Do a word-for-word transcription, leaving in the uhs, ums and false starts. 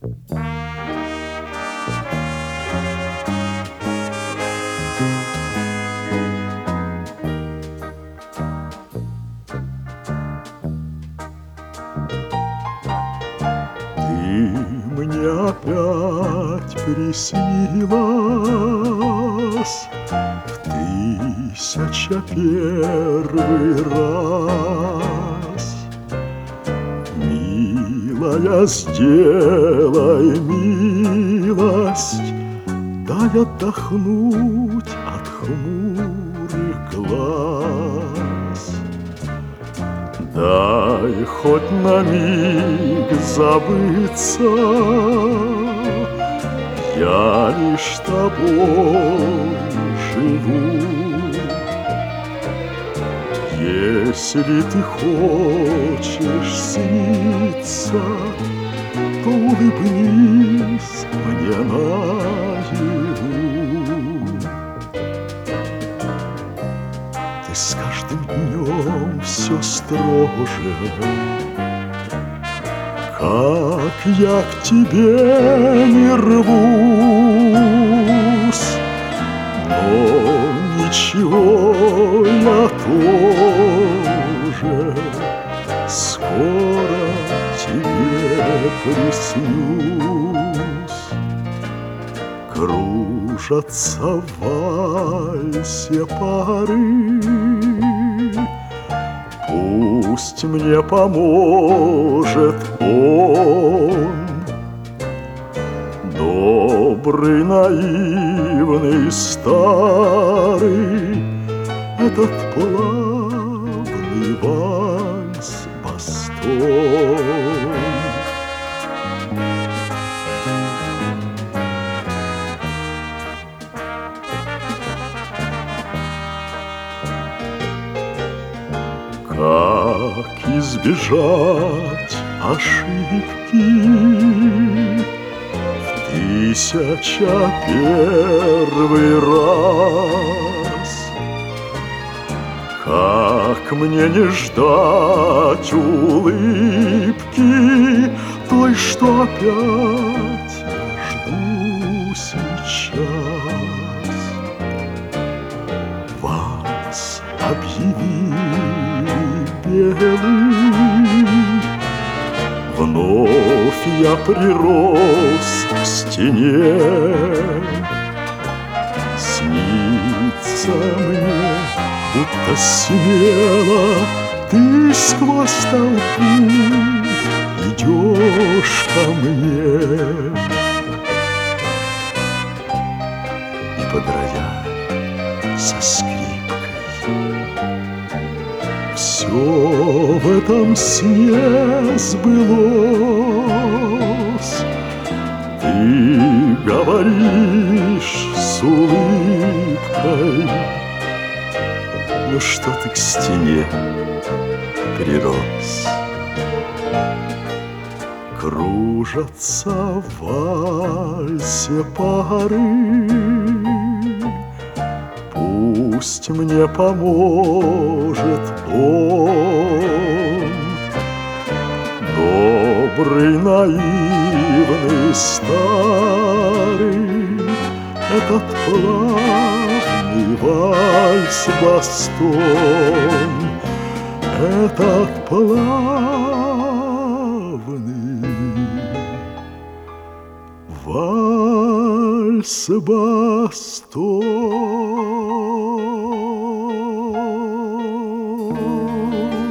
Мне опять приснилась в тысяча первый раз. Милая, сделай милость, дай отдохнуть от хмурых глаз. Дай хоть на миг забыться, я лишь тобой живу. Если ты хочешь сниться, то улыбнись мне наяву. Ты с каждым днем все строже, как я к тебе не рвусь, но ничего, я тоже скоро тебе приснюсь. Кружатся в вальсе пары, пусть мне поможет он. Добрый, наивный, старый, этот плавный вальс-бастон. Как избежать ошибки в тысяча первый раз? Как мне не ждать улыбки той, что опять я жду сейчас? Вас объяви белый, вновь я прирос к стене. Снится мне, будто смело ты сквозь толпу идешь ко мне. И под рояль со скрипкой все в этом сне сбылось. Ты говоришь с улыбкой, ну что ты к стене прирос? Кружатся в вальсе пары, пусть мне поможет он. Добрый, наивный, старый, этот плавный вальс-бастон, этот плавный вальс-бастон.